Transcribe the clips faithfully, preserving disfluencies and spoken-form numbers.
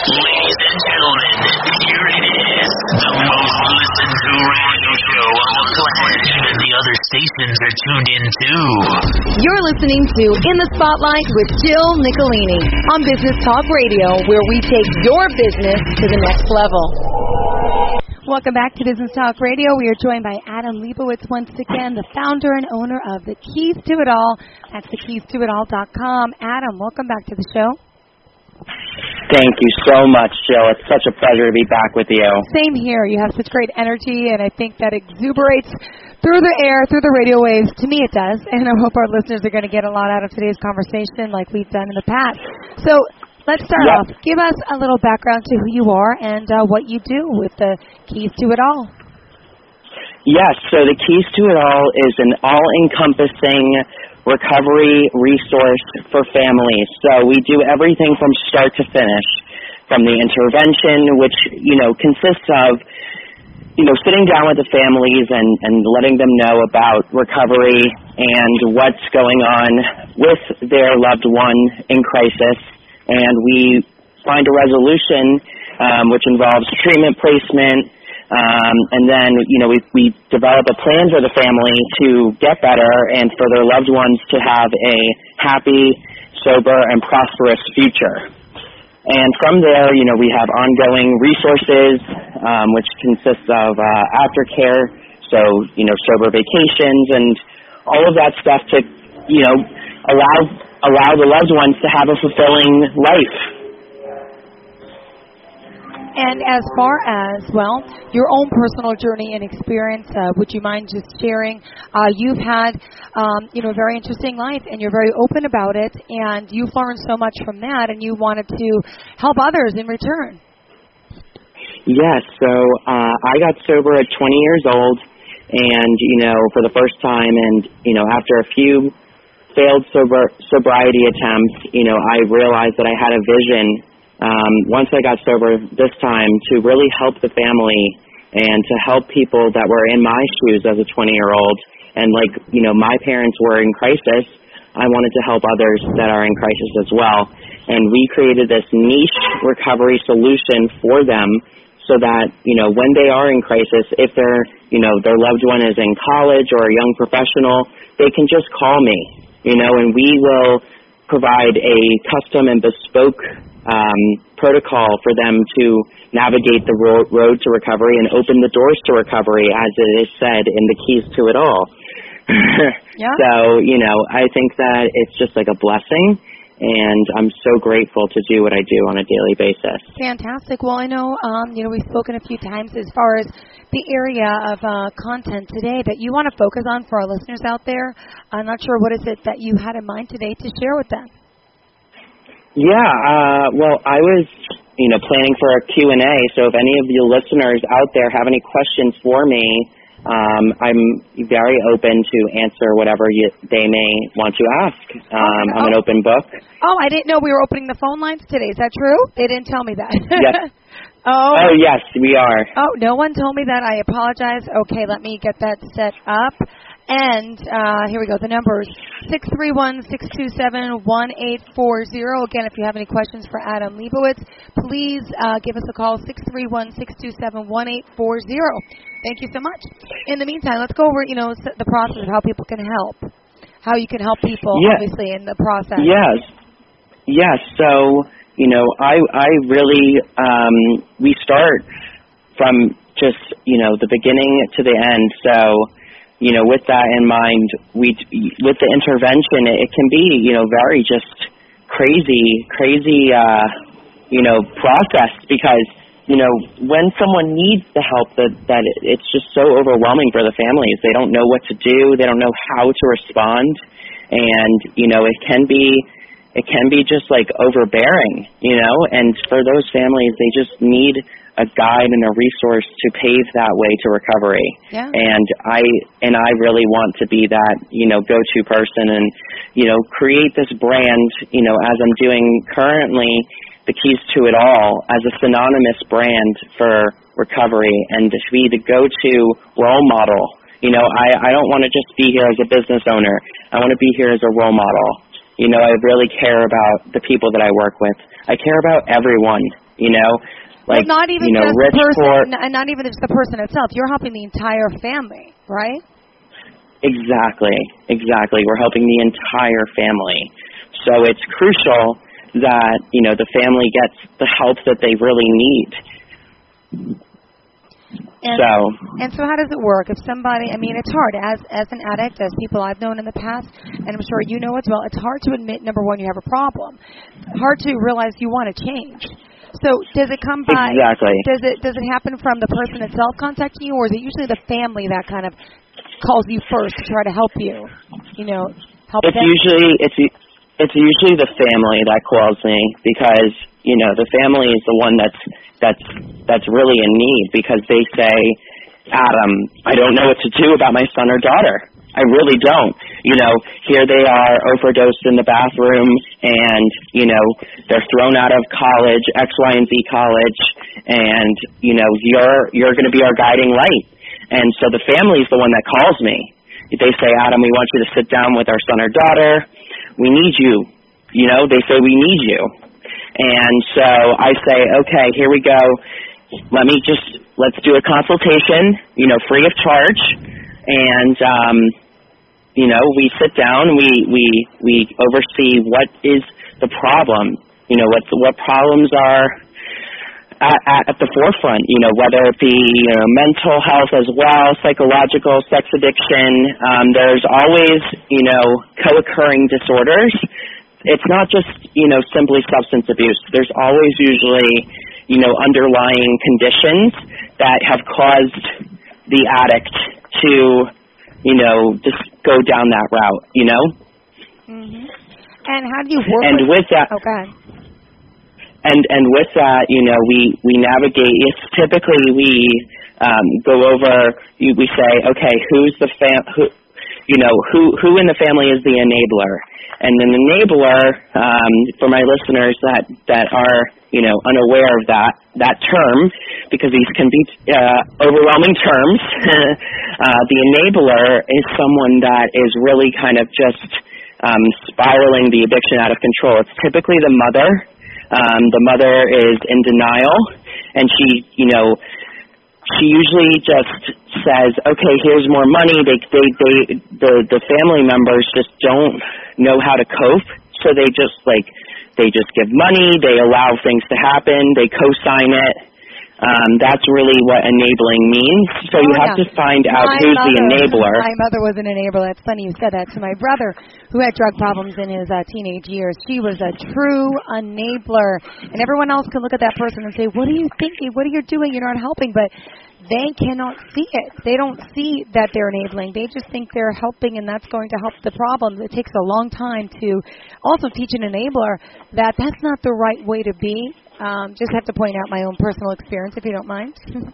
Ladies and gentlemen, here it is, the most listened to radio show on the planet, and the other stations are tuned in too. You're listening to In the Spotlight with Jill Nicolini on Business Talk Radio, where we take your business to the next level. Welcome back to Business Talk Radio. We are joined by Adam Leibowitz once again, the founder and owner of The Keys to It All. That's the keys to it all dot com. Adam, welcome back to the show. Thank you so much, Jill. It's such a pleasure to be back with you. Same here. You have such great energy, and I think that exuberates through the air, through the radio waves. To me, it does, and I hope our listeners are going to get a lot out of today's conversation like we've done in the past. So let's start yep. off. Give us a little background to who you are and uh, what you do with the Keys to It All. Yes, so the Keys to It All is an all-encompassing recovery resource for families. So we do everything from start to finish, from the intervention, which, you know, consists of, you know, sitting down with the families and, and letting them know about recovery and what's going on with their loved one in crisis. And we find a resolution, um, which involves treatment placement, um, and then, you know, we, we develop a plan for the family to get better and for their loved ones to have a happy, sober, and prosperous future. And from there, you know, we have ongoing resources, um, which consists of uh, aftercare, so, you know, sober vacations and all of that stuff to, you know, allow allow the loved ones to have a fulfilling life. And as far as, well, your own personal journey and experience, uh, would you mind just sharing? Uh, you've had, um, you know, a very interesting life, and you're very open about it, and you've learned so much from that, and you wanted to help others in return. Yes, so uh, I got sober at twenty years old, and, you know, for the first time, and, you know, after a few failed sober, sobriety attempts, you know, I realized that I had a vision Um, once I got sober this time to really help the family and to help people that were in my shoes as a twenty-year-old. And like, you know, my parents were in crisis, I wanted to help others that are in crisis as well. And we created this niche recovery solution for them so that, you know, when they are in crisis, if they're, you know, their loved one is in college or a young professional, they can just call me, you know, and we will provide a custom and bespoke um, protocol for them to navigate the ro- road to recovery and open the doors to recovery, as it is said in the Keys to It All. Yeah. So, you know, I think that it's just like a blessing, and I'm so grateful to do what I do on a daily basis. Fantastic. Well, I know, um, you know, we've spoken a few times as far as the area of uh, content today that you want to focus on for our listeners out there. I'm not sure what is it that you had in mind today to share with them. Yeah, uh, well, I was, you know, planning for a Q and A, so if any of you listeners out there have any questions for me, um, I'm very open to answer whatever you, they may want to ask. Um, oh, I'm an open book. Oh, I didn't know we were opening the phone lines today. Is that true? They didn't tell me that. Yes. oh. Oh, yes, we are. Oh, no one told me that. I apologize. Okay, let me get that set up. And uh, here we go. The number is six three one, six two seven, one eight four zero. Again, if you have any questions for Adam Leibowitz, please uh, give us a call, six three one, six two seven, one eight four zero. Thank you so much. In the meantime, let's go over, you know, the process of how people can help, how you can help people, yeah. obviously, in the process. Yes. Yes. So, you know, I, I really, um, we start from just, you know, the beginning to the end. So, you know, with that in mind, we with the intervention, it can be, you know, very just crazy, crazy, uh, you know, process because, you know, when someone needs the help, that that it's just so overwhelming for the families. They don't know what to do. They don't know how to respond, and you know, it can be, it can be just like overbearing, you know. And for those families, they just need a guide and a resource to pave that way to recovery. Yeah. And I and I really want to be that, you know, go-to person and, you know, create this brand, you know, as I'm doing currently, the Keys to It All, as a synonymous brand for recovery and to be the go-to role model. You know, I, I don't want to just be here as a business owner. I want to be here as a role model. You know, I really care about the people that I work with. I care about everyone. you know, like, well, not even you know, just rich, the person, poor. n- not even just the person itself. You're helping the entire family, right? Exactly, exactly. We're helping the entire family. So it's crucial that, you know, the family gets the help that they really need. And, so, and so how does it work? If somebody, I mean, it's hard. As as an addict, as people I've known in the past, and I'm sure you know as well, it's hard to admit, number one, you have a problem. Hard to realize you want to change. So does it come by, exactly. does it does it happen from the person itself contacting you, or is it usually the family that kind of calls you first to try to help you, you know, help It's them? usually, it's it's usually the family that calls me because, you know, the family is the one that's that's that's really in need because they say, Adam, I don't know what to do about my son or daughter. I really don't. You know, here they are overdosed in the bathroom and, you know, they're thrown out of college, X, Y, and Z college, and, you know, you're you're going to be our guiding light. And so the family is the one that calls me. They say, Adam, we want you to sit down with our son or daughter. We need you. You know, they say we need you. And so I say, okay, here we go. Let me just, let's do a consultation, you know, free of charge. And, um, you know, we sit down, we, we, we oversee what is the problem, you know, what, what problems are at, at, at the forefront, you know, whether it be, you know, mental health as well, psychological, sex addiction. Um, there's always, you know, co-occurring disorders. It's not just, you know, simply substance abuse. There's always usually, you know, underlying conditions that have caused the addict to, you know, just go down that route, you know? Mm-hmm. And how do you work and with... with that, oh, go ahead. And, and with that, you know, we, we navigate, it's typically we um, go over, we say, okay, who's the fam, who, you know, who, who in the family is the enabler? And an enabler, um, for my listeners that, that are, you know, unaware of that, that term, because these can be uh, overwhelming terms, uh, the enabler is someone that is really kind of just um, spiraling the addiction out of control. It's typically the mother. Um, the mother is in denial, and she, you know, she usually just says, okay, here's more money. They, they, they, the, the family members just don't know how to cope, so they just, like, they just give money, they allow things to happen, they co-sign it. Um, that's really what enabling means. So oh, you have yeah. to find out my who's mother, the enabler. My mother was an enabler. It's funny you said that. To my brother, who had drug problems in his uh, teenage years, she was a true enabler. And everyone else can look at that person and say, what are you thinking? What are you doing? You're not helping. But they cannot see it. They don't see that they're enabling. They just think they're helping, and that's going to help the problem. It takes a long time to also teach an enabler that that's not the right way to be. Um, just have to point out my own personal experience, if you don't mind.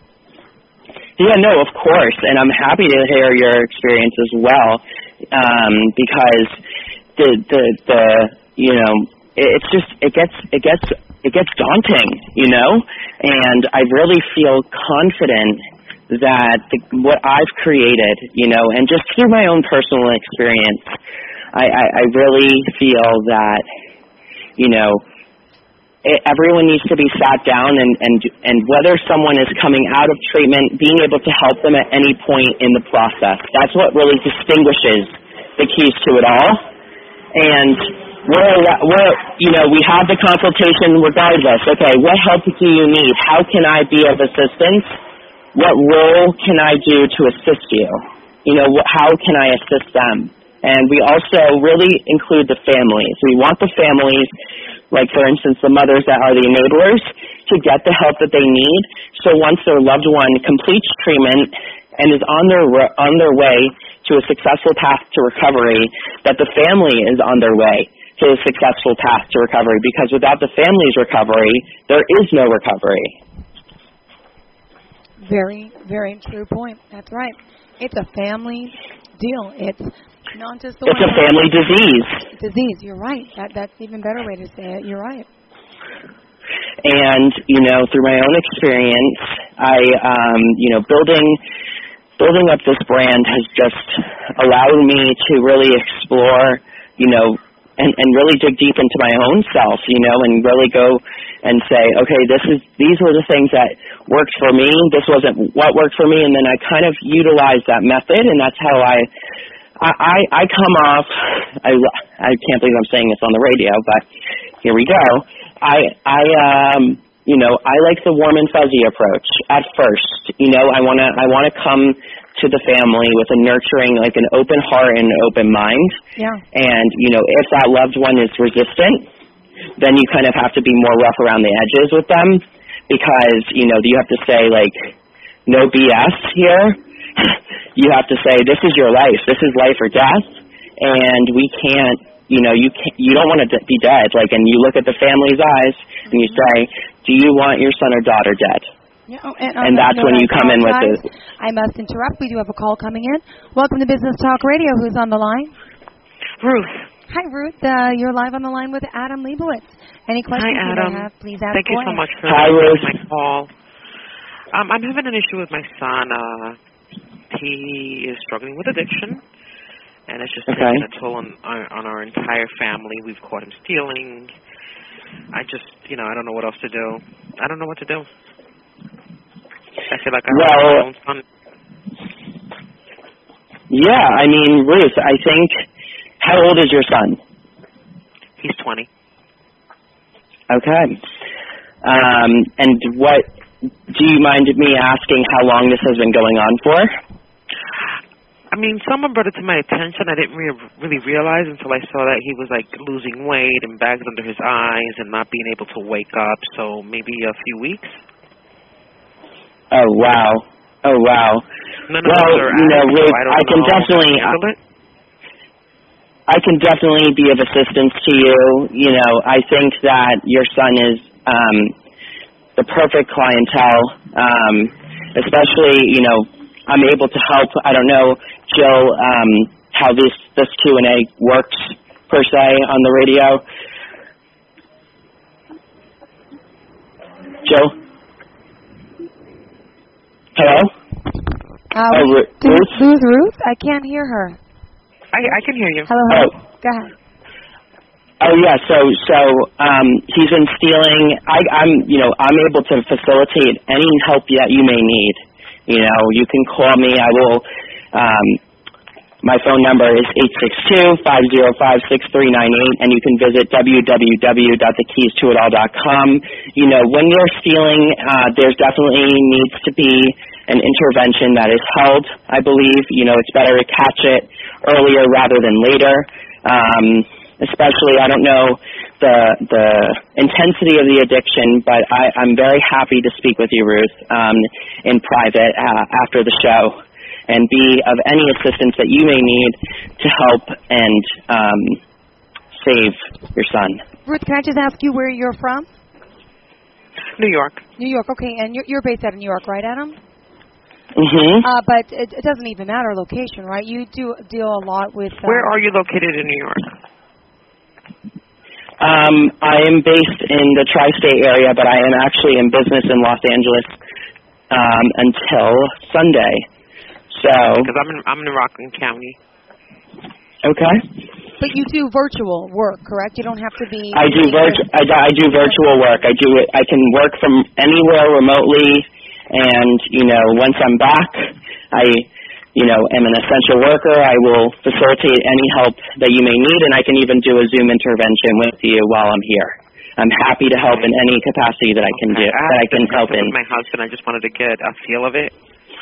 Yeah, no, of course, and I'm happy to hear your experience as well, um, because the the the you know it's just it gets it gets it gets daunting, you know, and I really feel confident that the, what I've created, you know, and just through my own personal experience, I, I, I really feel that, you know. It, everyone needs to be sat down, and, and and whether someone is coming out of treatment, being able to help them at any point in the process. That's what really distinguishes the keys to it all. And we're, we're, you know, we have the consultation regardless. Okay, what help do you need? How can I be of assistance? What role can I do to assist you? You know, how can I assist them? And we also really include the families. We want the families, like, for instance, the mothers that are the enablers, to get the help that they need. So once their loved one completes treatment and is on their on their way to a successful path to recovery, that the family is on their way to a successful path to recovery. Because without the family's recovery, there is no recovery. Very, very true point. That's right. It's a family deal. It's not just the It's one a family disease. Disease. You're right. That that's even better way to say it. You're right. And you know, through my own experience, I um, you know, building building up this brand has just allowed me to really explore, you know, and, and really dig deep into my own self, you know, and really go and say, okay, this is these were the things that worked for me. This wasn't what worked for me, and then I kind of utilize that method, and that's how I I, I come off. I I can't believe I'm saying this on the radio, but here we go. I I um you know I like the warm and fuzzy approach at first. You know, I wanna I wanna come to the family with a nurturing, like an open heart and an open mind. Yeah. And you know, if that loved one is resistant, then you kind of have to be more rough around the edges with them, because, you know, you have to say, like, no B S here. You have to say, this is your life. This is life or death, and we can't, you know, you can't, you don't want to be dead. Like, and you look at the family's eyes, and you say, do you want your son or daughter dead? Yeah, oh, and, and that's when you come in with this. I must interrupt. We do have a call coming in. Welcome to Business Talk Radio. Who's on the line? Ruth. Hi, Ruth. Uh, you're live on the line with Adam Leibowitz. Any questions Hi, you Adam. may have, please ask Thank you away. so much for Hi, Ruth. my call. Um, I'm having an issue with my son. Uh, he is struggling with addiction, and it's just okay. taking a toll on, on, on our entire family. We've caught him stealing. I just, you know, I don't know what else to do. I don't know what to do. I feel like I well, have my own son. Yeah, I mean, Ruth, I think... How old is your son? He's twenty. Okay. Um, and what, do you mind me asking how long this has been going on for? I mean, someone brought it to my attention. I didn't re- really realize until I saw that he was, like, losing weight and bags under his eyes and not being able to wake up, so maybe a few weeks. Oh, wow. Oh, wow. None of well, those are you know, addicts, Ruth, so I, don't I can know definitely... How to handle it. I can definitely be of assistance to you. You know, I think that your son is um, the perfect clientele, um, especially, you know, I'm able to help. I don't know, Jill, um, how this, this Q and A works, per se, on the radio. Jill? Hello? Uh, oh, Ruth? Ruth? Ruth? Ruth? I can't hear her. I, I can hear you. Hello, hello. Oh. Go ahead. Oh yeah, so so um, he's been stealing. I, I'm you know I'm able to facilitate any help that you may need. You know, you can call me. I will. Um, my phone number is eight six two, five zero five, six three nine eight, and you can visit w w w dot the keys to it all dot com. You know, when you're stealing, uh, there's definitely needs to be an intervention that is held, I believe. You know, it's better to catch it earlier rather than later. Um, especially, I don't know the the intensity of the addiction, but I, I'm very happy to speak with you, Ruth, um, in private uh, after the show, and be of any assistance that you may need to help and um, save your son. Ruth, can I just ask you where you're from? New York. New York, okay. And you're, you're based out of New York, right, Adam? Mm-hmm. Uh, but it, it doesn't even matter location, right? You do deal a lot with... Uh, Where are you located in New York? Um, I am based in the tri-state area, but I am actually in business in Los Angeles um, until Sunday. So... Because I'm in, I'm in Rockland County. Okay. But you do virtual work, correct? You don't have to be... I do, virtu- I, I do virtual work. I do it. I can work from anywhere remotely. And, you know, once I'm back, I, you know, am an essential worker. I will facilitate any help that you may need, and I can even do a Zoom intervention with you while I'm here. I'm happy to help in any capacity that I can okay. do, I that I can help in. With my husband, I just wanted to get a feel of it.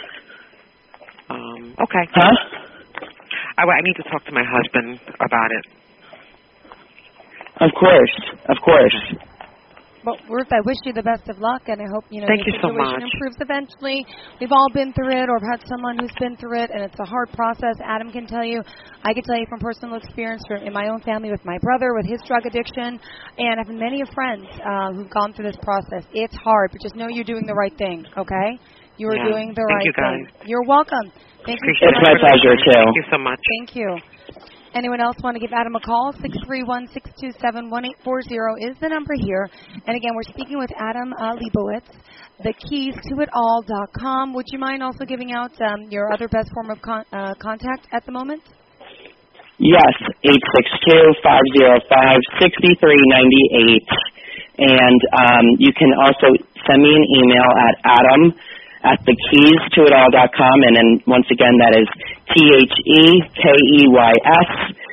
Um, okay. Huh? I, I need to talk to my husband about it. Of course, of course. Well, Ruth, I wish you the best of luck, and I hope you know Thank your you so situation much. improves eventually. We've all been through it, or had someone who's been through it, and it's a hard process. Adam can tell you, I can tell you from personal experience from, in my own family with my brother with his drug addiction, and I've many friends uh, who've gone through this process. It's hard, but just know you're doing the right thing. Okay, you are yeah. doing the right Thank you, guys. thing. You're welcome. Thank you. It's so my much. pleasure too. Thank you so much. Thank you. Anyone else want to give Adam a call? six three one, six two seven, one eight four zero is the number here. And again, we're speaking with Adam uh, Leibowitz, the keys to it all dot com. Would you mind also giving out um, your other best form of con- uh, contact at the moment? Yes, eight six two, five zero five, six three nine eight. And um, you can also send me an email at adam at the keys to it all dot com, and then once again, that is T H E K E Y S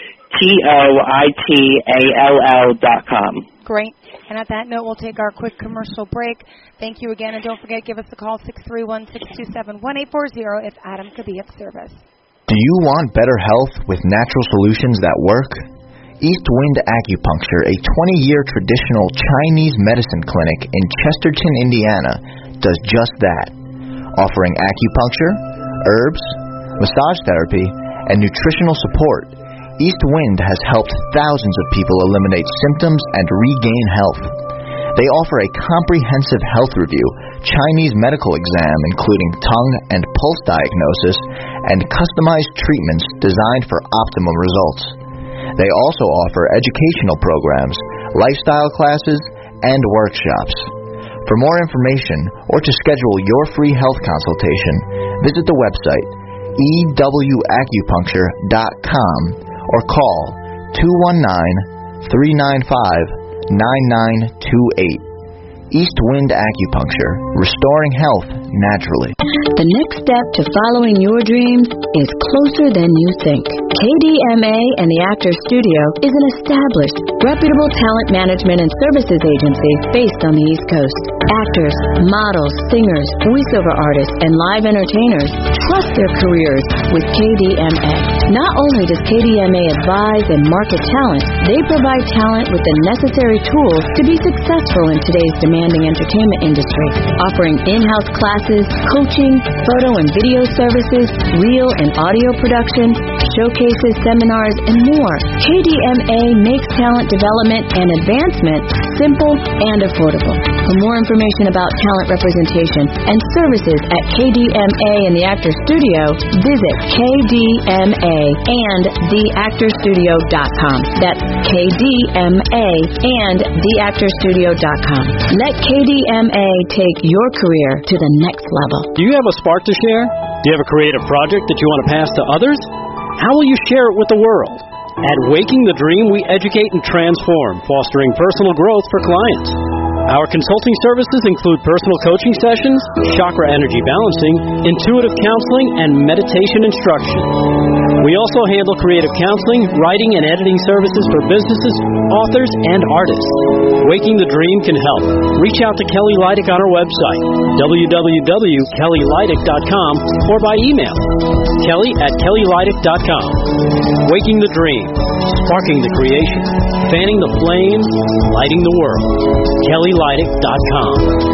T O I T A L L dot com. Great. And at that note, we'll take our quick commercial break. Thank you again, and don't forget, give us a call, six three one, six two seven, one eight four zero, if Adam could be of service. Do you want better health with natural solutions that work? East Wind Acupuncture, a twenty-year traditional Chinese medicine clinic in Chesterton, Indiana, does just that. Offering acupuncture, herbs, massage therapy, and nutritional support, East Wind has helped thousands of people eliminate symptoms and regain health. They offer a comprehensive health review, Chinese medical exam including tongue and pulse diagnosis, and customized treatments designed for optimum results. They also offer educational programs, lifestyle classes, and workshops. For more information or to schedule your free health consultation, visit the website e w acupuncture dot com or call two one nine, three nine five, nine nine two eight. East Wind Acupuncture, restoring health naturally. The next step to following your dreams is closer than you think. K D M A and the Actors Studio is an established, reputable talent management and services agency based on the East Coast. Actors, models, singers, voiceover artists, and live entertainers trust their careers with K D M A. Not only does K D M A advise and market talent, they provide talent with the necessary tools to be successful in today's demanding entertainment industry, offering in-house classes, coaching, photo and video services, reel and audio production, showcases, seminars, and more. K D M A makes talent development and advancement simple and affordable. For more information about talent representation and services at K D M A and the Actors Studio, visit K D M A and the actors studio dot com. That's K D M A and the actors studio dot com. Let K D M A take your career to the next level. Do you have a spark to share? Do you have a creative project that you want to pass to others? How will you share it with the world? At Waking the Dream, we educate and transform, fostering personal growth for clients. Our consulting services include personal coaching sessions, chakra energy balancing, intuitive counseling, and meditation instruction. We also handle creative counseling, writing, and editing services for businesses, authors, and artists. Waking the Dream can help. Reach out to Kelly Leidick on our website, w w w dot kelly leidick dot com, or by email, kelly at kelly leidick dot com. Waking the Dream, sparking the creation, fanning the flames, lighting the world. kelly leidick dot com.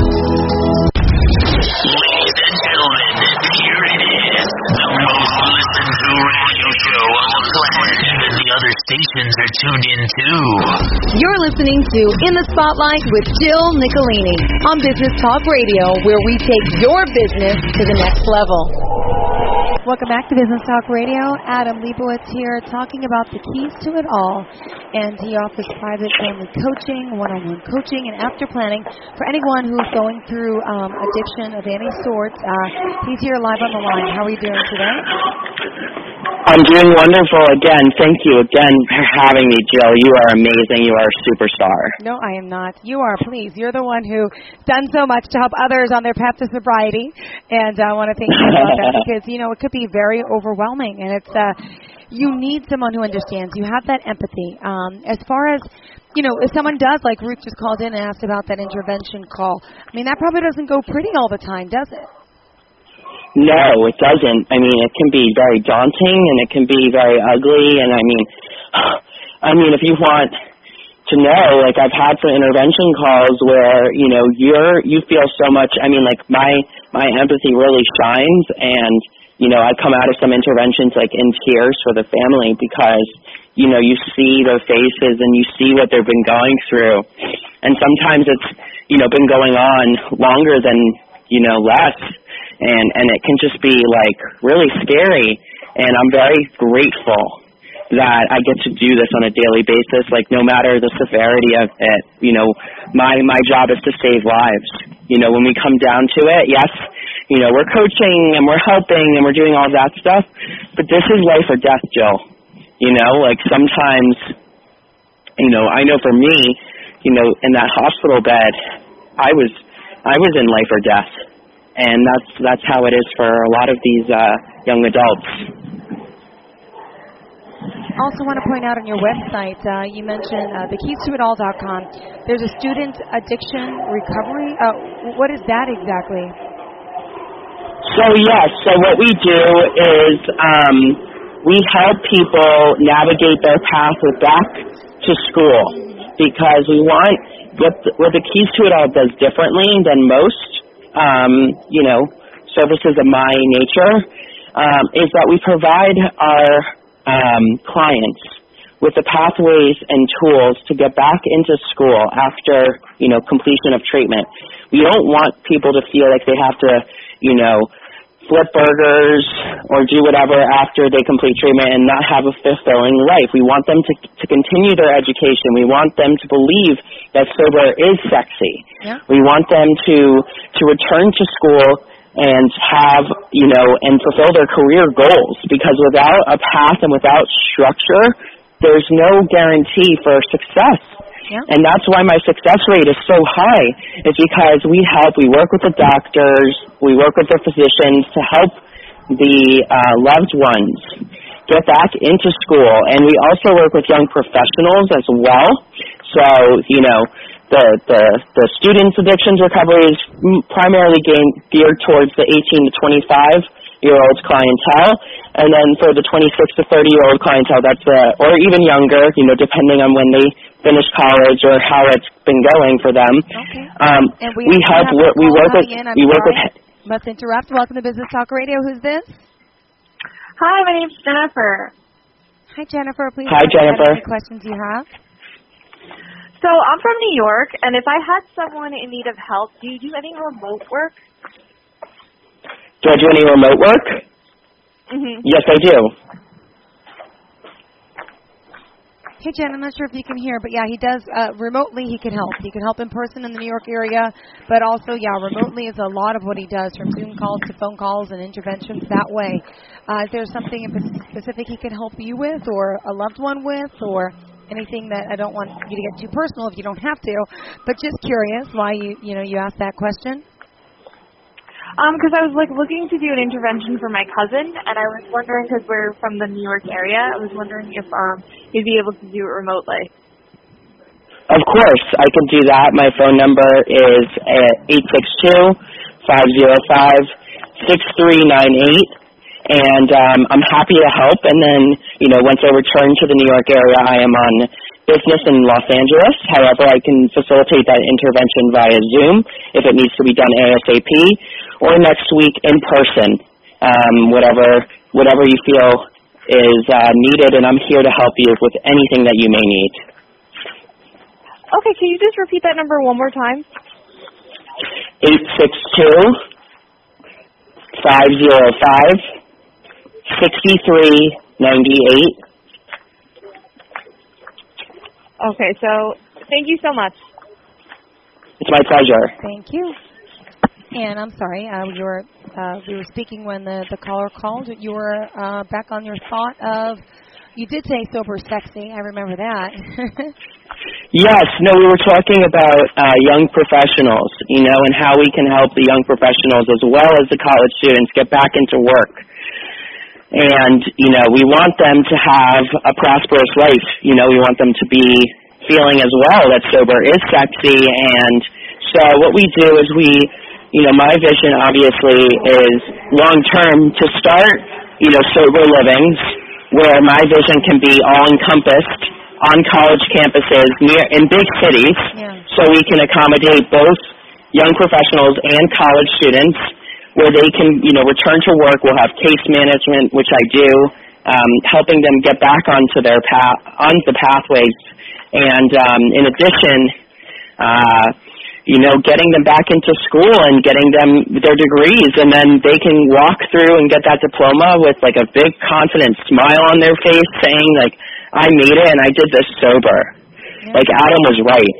Ladies and gentlemen, here it is, the most listened to radio show on the planet. Even the other stations are tuned in too. You're listening to In the Spotlight with Jill Nicolini on Business Talk Radio, where we take your business to the next level. Welcome back to Business Talk Radio. Adam Leibowitz here talking about the keys to it all. And he offers private family coaching, one-on-one coaching, and after planning for anyone who's going through um, addiction of any sort. Uh, he's here live on the line. How are you doing today? I'm doing wonderful. Again, thank you again for having me, Jill. You are amazing. You are a superstar. No, I am not. You are, please. You're the one who's done so much to help others on their path to sobriety. And I want to thank you about that because, you know, it could be very overwhelming. And it's, uh, you need someone who understands. You have that empathy. Um, as far as, you know, if someone does, like Ruth just called in and asked about that intervention call, I mean, that probably doesn't go pretty all the time, does it? No, it doesn't. I mean, it can be very daunting and it can be very ugly. And I mean, I mean, if you want to know, like I've had some intervention calls where, you know, you're, you feel so much, I mean, like my, my empathy really shines and, you know, I come out of some interventions like in tears for the family because, you know, you see their faces and you see what they've been going through. And sometimes it's, you know, been going on longer than, you know, less. And, and it can just be, like, really scary. And I'm very grateful that I get to do this on a daily basis, like, no matter the severity of it. You know, my, my job is to save lives. You know, when we come down to it, yes, you know, we're coaching and we're helping and we're doing all that stuff, but this is life or death, Jill. You know, like, sometimes, you know, I know for me, you know, in that hospital bed, I was I was in life or death, and that's that's how it is for a lot of these uh, young adults. Also want to point out on your website, uh, you mentioned uh, the keys to it all dot com. There's a student addiction recovery. Uh, what is that exactly? So, yes, so what we do is um, we help people navigate their path back to school, because we want, what the, what the Keys to It All does differently than most, um, you know, services of my nature, um, is that we provide our um, clients with the pathways and tools to get back into school after, you know, completion of treatment. We don't want people to feel like they have to, you know, flip burgers or do whatever after they complete treatment and not have a fulfilling life. We want them to to continue their education. We want them to believe that sober is sexy. Yeah. We want them to to return to school and have, you know, and fulfill their career goals, because without a path and without structure, there's no guarantee for success. Yeah. And that's why my success rate is so high, is because we help, we work with the doctors, we work with the physicians to help the uh, loved ones get back into school. And we also work with young professionals as well. So, you know, the, the, the students' addictions recovery is primarily geared towards the eighteen to twenty-five-year-old clientele. And then for the twenty-six to thirty-year-old clientele, that's the, or even younger, you know, depending on when they finish college or how it's been going for them. Okay. Um, and we, we help, we, we work with, in. we work sorry. with. Must interrupt. Welcome to Business Talk Radio. Who's this? Hi, my name's Jennifer. Hi, Jennifer. Please. Hi, Jennifer. Any questions you have? So I'm from New York, and if I had someone in need of help, do you do any remote work? Do I do any remote work? Mm-hmm. Yes, I do. Hey, Jen, I'm not sure if you can hear, but yeah, he does, uh, remotely he can help. He can help in person in the New York area, but also, yeah, remotely is a lot of what he does, from Zoom calls to phone calls and interventions that way. Uh, is there something in specific he can help you with, or a loved one with, or anything that, I don't want you to get too personal if you don't have to, but just curious why you, you know, you asked that question? Um, because I was like looking to do an intervention for my cousin, and I was wondering, because we're from the New York area, I was wondering if um he'd be able to do it remotely. Of course, I can do that. My phone number is eight six two, five zero five, six three nine eight, and um, I'm happy to help. And then, you know, once I return to the New York area, I am on business in Los Angeles. However, I can facilitate that intervention via Zoom if it needs to be done ASAP, or next week in person, um, whatever whatever you feel is uh, needed, and I'm here to help you with anything that you may need. Okay, can you just repeat that number one more time? eight six two, five zero five, six three nine eight. Okay, so thank you so much. It's my pleasure. Thank you. And I'm sorry, uh, you were, uh, we were speaking when the, the caller called. You were uh, back on your thought of, you did say sober sexy. I remember that. Yes, no, we were talking about uh, young professionals, you know, and how we can help the young professionals as well as the college students get back into work. And, you know, we want them to have a prosperous life. You know, we want them to be feeling as well that sober is sexy. And so what we do is we, you know, my vision obviously is long-term to start, you know, sober livings where my vision can be all-encompassed on college campuses near in big cities, yeah. So we can accommodate both young professionals and college students, where they can, you know, return to work. We'll have case management, which I do, um, helping them get back onto their path, onto the pathways, and um, in addition, uh, you know, getting them back into school and getting them their degrees, and then they can walk through and get that diploma with like a big confident smile on their face, saying like, I made it and I did this sober. Yeah. Like Adam was right.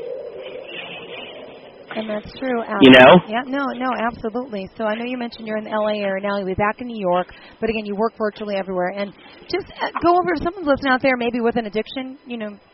And that's true. Adam. You know? Yeah, no, no, absolutely. So I know you mentioned you're in the L A area now. You'll be back in New York, but again, you work virtually everywhere. And just uh, go over, if someone's listening out there maybe with an addiction, you know,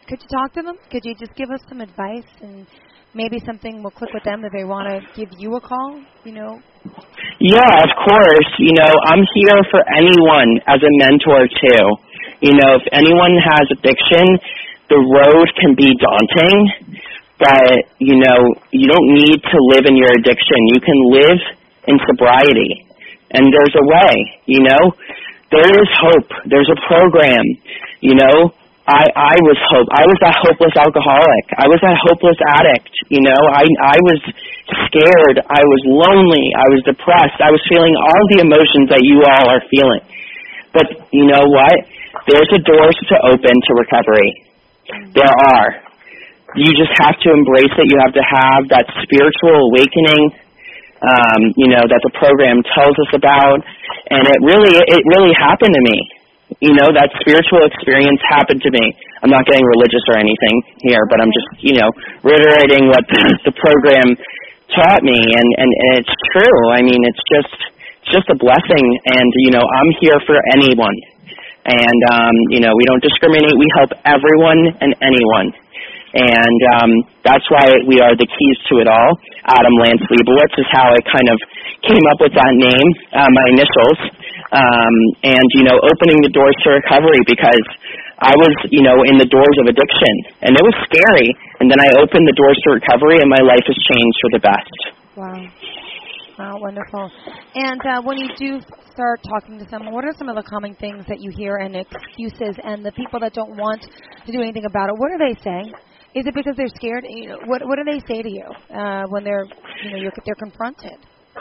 could you talk to them? Could you just give us some advice and maybe something will click with them that they want to give you a call, you know? Yeah, of course. You know, I'm here for anyone as a mentor, too. You know, if anyone has addiction, the road can be daunting, but, you know, you don't need to live in your addiction. You can live in sobriety, and there's a way, you know? There is hope. There's a program, you know? I, I was hope. I was that hopeless alcoholic. I was that hopeless addict. You know, I I was scared. I was lonely. I was depressed. I was feeling all the emotions that you all are feeling. But you know what? There's a doors to open to recovery. There are. You just have to embrace it. You have to have that spiritual awakening, um, you know, that the program tells us about. And it really, it really happened to me. You know, that spiritual experience happened to me. I'm not getting religious or anything here, but I'm just, you know, reiterating what the program taught me, and, and, and it's true. I mean, it's just it's just a blessing, and, you know, I'm here for anyone. And, um, you know, we don't discriminate. We help everyone and anyone. And um, that's why we are the keys to it all. Adam Lance Leibowitz is how I kind of came up with that name, uh, my initials. Um, and, you know, opening the doors to recovery, because I was, you know, in the doors of addiction, and it was scary. And then I opened the doors to recovery, and my life has changed for the best. Wow. Wow, wonderful. And uh, when you do start talking to someone, what are some of the common things that you hear and excuses, and the people that don't want to do anything about it, what do they say? Is it because they're scared? You know, what what do they say to you uh, when they're, you know, you're, they're confronted?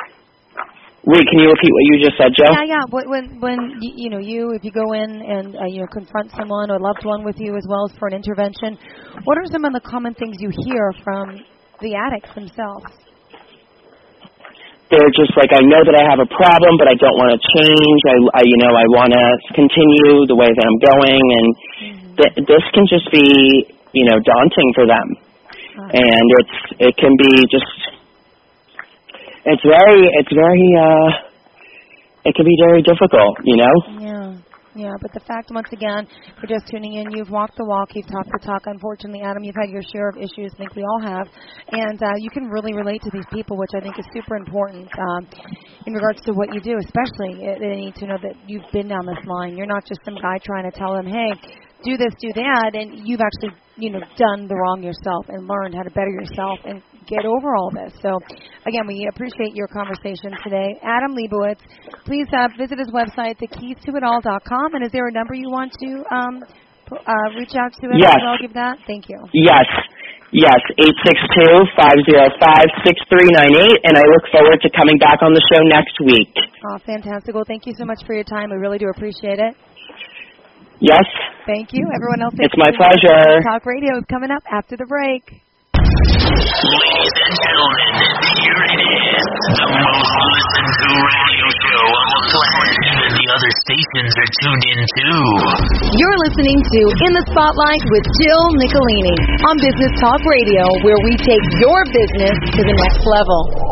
Wait, can you repeat what you just said, Joe? Yeah, yeah. When, when you know, you, if you go in and, uh, you know, confront someone or a loved one with you as well as for an intervention, what are some of the common things you hear from the addicts themselves? They're just like, I know that I have a problem, but I don't want to change. I, I you know, I want to continue the way that I'm going, and mm-hmm. th- this can just be, you know, daunting for them. Uh-huh. And it's it can be just, it's very, it's very, uh, it can be very difficult, you know? Yeah, yeah, but the fact, once again, for just tuning in, you've walked the walk, you've talked the talk. Unfortunately, Adam, you've had your share of issues, I think we all have, and uh, you can really relate to these people, which I think is super important um, in regards to what you do, especially. They need to know that you've been down this line. You're not just some guy trying to tell them, hey, do this, do that, and you've actually, you know, done the wrong yourself and learned how to better yourself and get over all this. So, again, we appreciate your conversation today. Adam Leibowitz, please uh, visit his website, the keys to it all dot com, and is there a number you want to um, uh, reach out to? Yes. I'll give that. Thank you. Yes. Yes, eight six two, five zero five, six three nine eight, and I look forward to coming back on the show next week. Oh, fantastic. Well, thank you so much for your time. We really do appreciate it. Yes. Thank you. Everyone else. It's my pleasure. Talk Radio is coming up after the break. Ladies and gentlemen, here it is, the most listened to radio show on the planet. Even the other stations are tuned in too. You're listening to In the Spotlight with Jill Nicolini on Business Talk Radio, where we take your business to the next level.